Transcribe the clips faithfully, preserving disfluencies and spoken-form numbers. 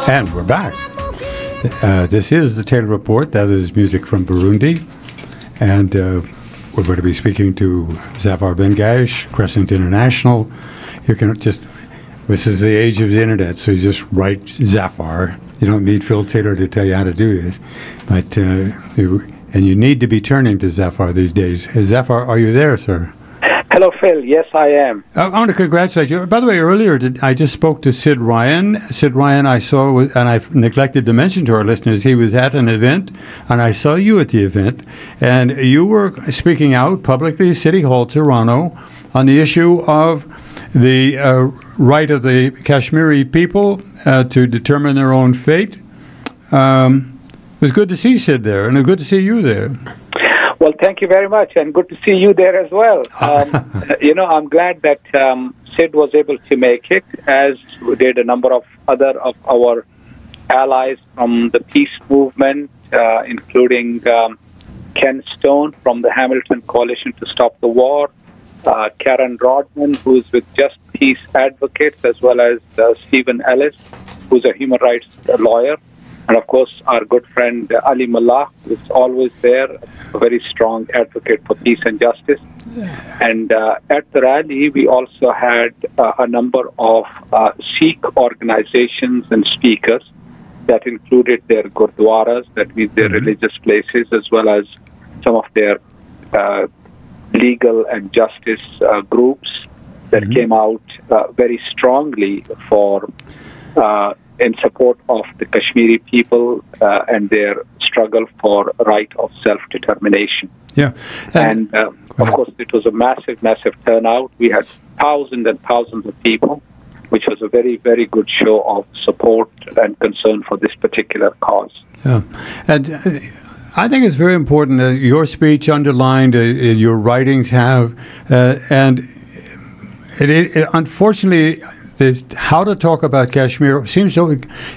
And we're back. Uh, this is the Taylor Report. That is music from Burundi. And uh, we're going to be speaking to Zafar Bengash, Crescent International. You can just, this is the age of the internet, so you just write Zafar. You don't need Phil Taylor to tell you how to do this. But, uh, you, and you need to be turning to Zafar these days. Uh, Zafar, are you there, sir? Hello, Phil. Yes, I am. I want to congratulate you. By the way, earlier I just spoke to Sid Ryan. Sid Ryan, I saw, and I neglected to mention to our listeners, he was at an event, and I saw you at the event, and you were speaking out publicly, City Hall, Toronto, on the issue of the uh, right of the Kashmiri people uh, to determine their own fate. Um, it was good to see Sid there, and it was good to see you there. Well, thank you very much, and good to see you there as well. Um, you know, I'm glad that um, Sid was able to make it, as did a number of other of our allies from the peace movement, uh, including um, Ken Stone from the Hamilton Coalition to Stop the War, uh, Karen Rodman, who is with Just Peace Advocates, as well as uh, Stephen Ellis, who's a human rights lawyer. And, of course, our good friend uh, Ali Mullah is always there, a very strong advocate for peace and justice. And uh, at the rally, we also had uh, a number of uh, Sikh organizations and speakers that included their gurdwaras, that means their mm-hmm. religious places, as well as some of their uh, legal and justice uh, groups that mm-hmm. came out uh, very strongly for uh in support of the Kashmiri people uh, and their struggle for right of self-determination. Yeah. And, and uh, of course, it was a massive, massive turnout. We had thousands and thousands of people, which was a very, very good show of support and concern for this particular cause. Yeah. And uh, I think it's very important that your speech underlined, uh, your writings have, uh, and it, it, unfortunately, There's how to talk about Kashmir seems to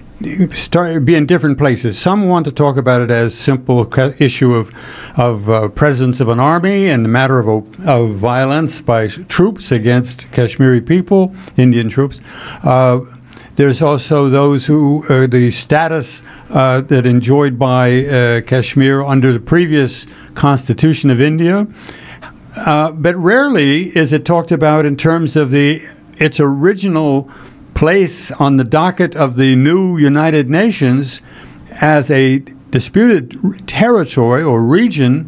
start be in different places. Some want to talk about it as simple issue of of uh, presence of an army and the matter of of violence by troops against Kashmiri people, Indian troops. Uh, there's also those who uh, the status uh, that enjoyed by uh, Kashmir under the previous Constitution of India, uh, but rarely is it talked about in terms of the its original place on the docket of the new United Nations as a disputed territory or region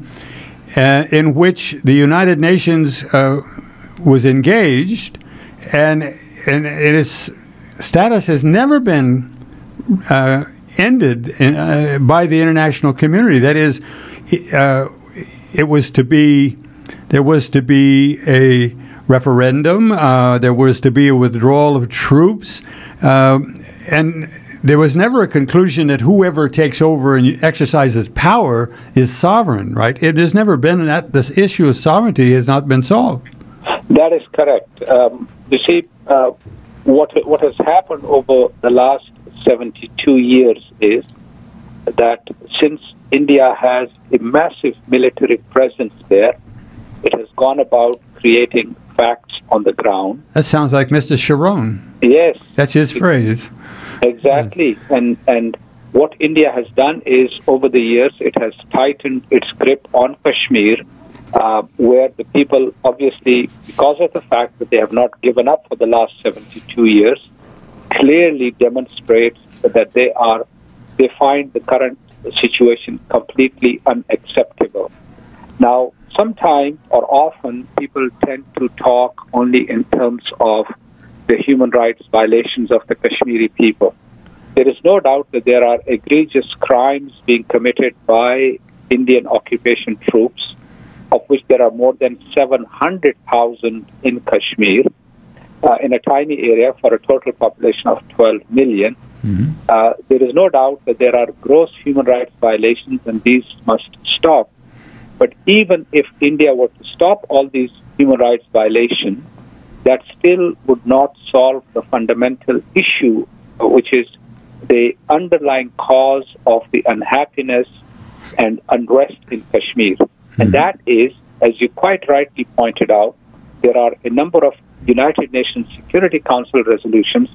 uh, in which the United Nations uh, was engaged, and, and its status has never been uh, ended in, uh, by the international community. That is, uh, it was to be, there was to be a referendum, uh, there was to be a withdrawal of troops, uh, and there was never a conclusion that whoever takes over and exercises power is sovereign, right? It has never been that this issue of sovereignty has not been solved. That is correct. Um, you see, uh, what what has happened over the last seventy-two years is that since India has a massive military presence there, it has gone about creating facts on the ground. That sounds like Mister Sharon. Yes. That's his phrase. Exactly. Yes. And and what India has done is, over the years, it has tightened its grip on Kashmir, uh, where the people, obviously, because of the fact that they have not given up for the last seventy-two years, clearly demonstrates that they are, they find the current situation completely unacceptable. Now, sometimes or often people tend to talk only in terms of the human rights violations of the Kashmiri people. There is no doubt that there are egregious crimes being committed by Indian occupation troops, of which there are more than seven hundred thousand in Kashmir, uh, in a tiny area for a total population of twelve million. Mm-hmm. Uh, there is no doubt that there are gross human rights violations, and these must stop. But even if India were to stop all these human rights violations, that still would not solve the fundamental issue, which is the underlying cause of the unhappiness and unrest in Kashmir. Mm-hmm. And that is, as you quite rightly pointed out, there are a number of United Nations Security Council resolutions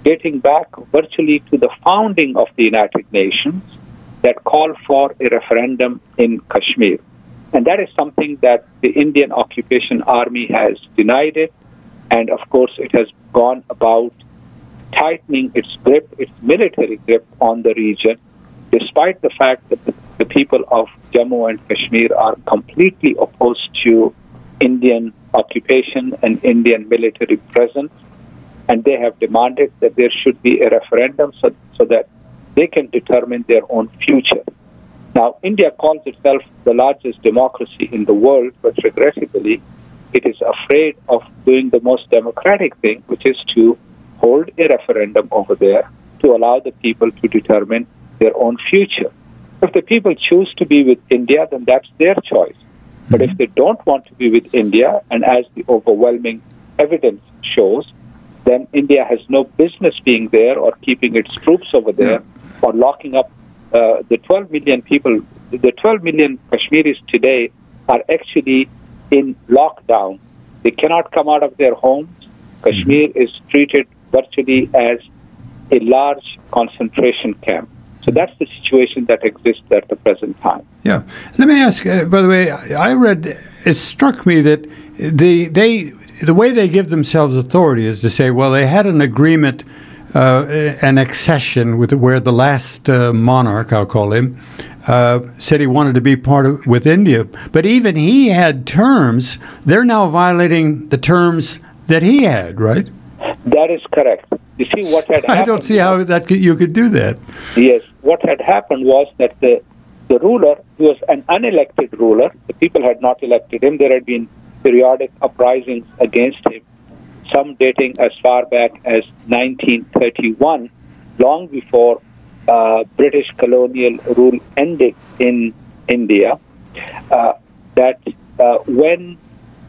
dating back virtually to the founding of the United Nations that call for a referendum in Kashmir. And that is something that the Indian Occupation Army has denied it. And of course, it has gone about tightening its grip, its military grip on the region, despite the fact that the, the people of Jammu and Kashmir are completely opposed to Indian occupation and Indian military presence. And they have demanded that there should be a referendum so, so that they can determine their own future. Now, India calls itself the largest democracy in the world, but regrettably, it is afraid of doing the most democratic thing, which is to hold a referendum over there to allow the people to determine their own future. If the people choose to be with India, then that's their choice. Mm-hmm. But if they don't want to be with India, and as the overwhelming evidence shows, then India has no business being there or keeping its troops over there yeah. or locking up uh, the twelve million people. The twelve million Kashmiris today are actually in lockdown. They cannot come out of their homes. Kashmir mm-hmm. is treated virtually as a large concentration camp. So that's the situation that exists at the present time. Yeah. Let me ask, uh, by the way, I read, it struck me that the they the way they give themselves authority is to say, well, they had an agreement, uh, an accession with where the last uh, monarch, I'll call him, uh, said he wanted to be part of with India. But even he had terms. They're now violating the terms that he had, right? That is correct. You see what had happened. I don't see how that could, you could do that. Yes. What had happened was that the, the ruler, who was an unelected ruler, the people had not elected him. There had been periodic uprisings against him, some dating as far back as nineteen thirty-one, long before uh, British colonial rule ended in India, uh, that uh, when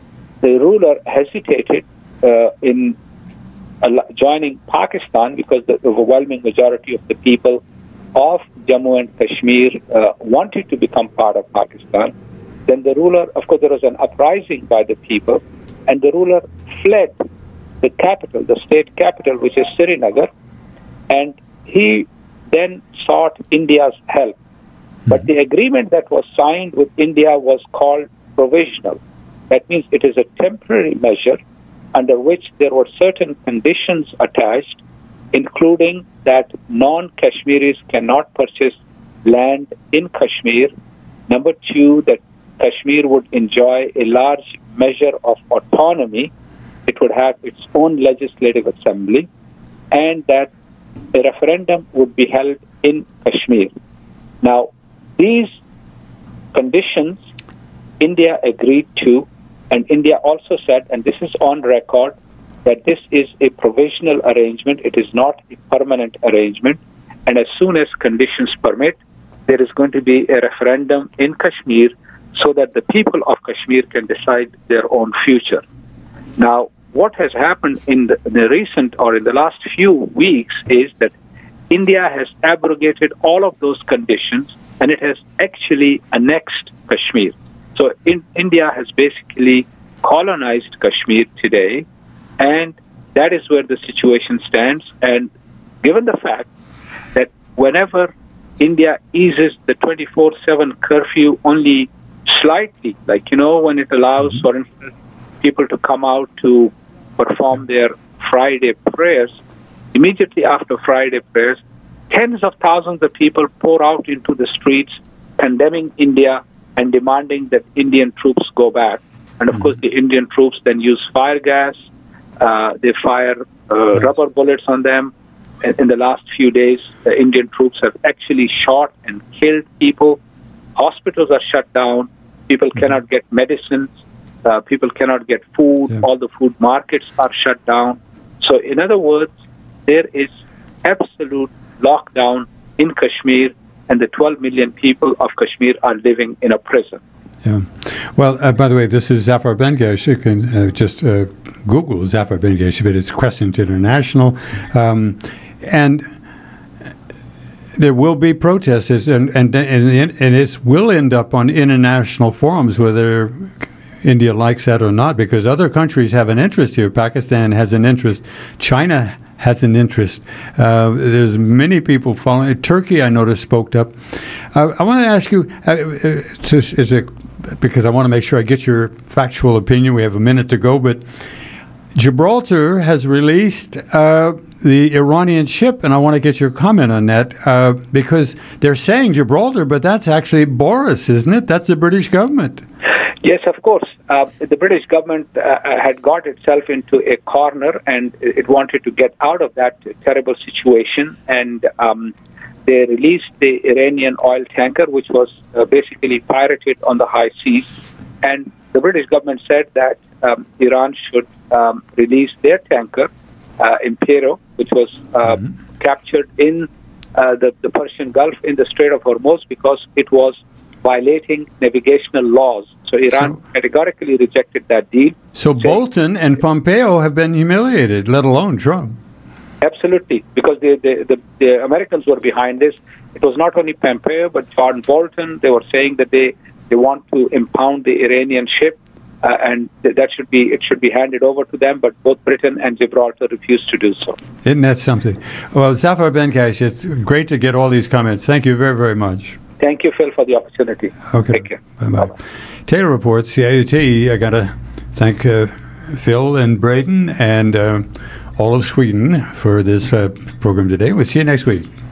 the ruler hesitated uh, in joining Pakistan because the overwhelming majority of the people of Jammu and Kashmir uh, wanted to become part of Pakistan, then the ruler, of course, there was an uprising by the people, and the ruler fled the capital, the state capital, which is Srinagar, and he then sought India's help. But the agreement that was signed with India was called provisional. That means it is a temporary measure under which there were certain conditions attached, including that non-Kashmiris cannot purchase land in Kashmir. Number two, that Kashmir would enjoy a large measure of autonomy. It would have its own legislative assembly, and that a referendum would be held in Kashmir. Now, these conditions India agreed to, and India also said, and this is on record, that this is a provisional arrangement. It is not a permanent arrangement. And as soon as conditions permit, there is going to be a referendum in Kashmir so that the people of Kashmir can decide their own future. Now, what has happened in the, in the recent or in the last few weeks is that India has abrogated all of those conditions, and it has actually annexed Kashmir. So in, India has basically colonized Kashmir today, and that is where the situation stands. And given the fact that whenever India eases the twenty-four seven curfew only slightly, like, you know, when it allows, for instance, people to come out to perform their Friday prayers, immediately after Friday prayers, tens of thousands of people pour out into the streets condemning India and demanding that Indian troops go back. And of mm-hmm. course, the Indian troops then use fire gas. Uh, they fire uh, yes. rubber bullets on them. And in the last few days, the Indian troops have actually shot and killed people. Hospitals are shut down. People mm-hmm. cannot get medicines. Uh, people cannot get food. Yeah. All the food markets are shut down. So in other words, there is absolute lockdown in Kashmir, and the twelve million people of Kashmir are living in a prison. Yeah. Well, uh, by the way, this is Zafar Bengesh. You can uh, just uh, Google Zafar Bengesh, but it's Crescent International. Um, and there will be protests, and, and, and, and it will end up on international forums, whether India likes that or not, because other countries have an interest here. Pakistan has an interest. China has an interest. Uh, there's many people following. Turkey, I noticed, spoke up. Uh, I want to ask you, uh, uh, to, is it, because I want to make sure I get your factual opinion. We have a minute to go, but Gibraltar has released uh, the Iranian ship, and I want to get your comment on that, uh, because they're saying Gibraltar, but that's actually Boris, isn't it? That's the British government. Yes, of course. Uh, the British government uh, had got itself into a corner, and it wanted to get out of that terrible situation, and um, they released the Iranian oil tanker, which was uh, basically pirated on the high seas, and the British government said that um, Iran should um, release their tanker, uh, Impero, which was uh, mm-hmm. captured in uh, the, the Persian Gulf in the Strait of Hormuz, because it was violating navigational laws. So Iran so, categorically rejected that deal. So saying, Bolton and Pompeo have been humiliated, let alone Trump. Absolutely, because the, the, the, the Americans were behind this. It was not only Pompeo, but John Bolton. They were saying that they, they want to impound the Iranian ship, uh, and th- that should be it should be handed over to them. But both Britain and Gibraltar refused to do so. Isn't that something? Well, Zafar Benkash, it's great to get all these comments. Thank you very, very much. Thank you, Phil, for the opportunity. Okay. Take care. Bye-bye. Bye-bye. Taylor Reports, C I U T. I got to thank uh, Phil and Braden and uh, all of Sweden for this uh, program today. We'll see you next week.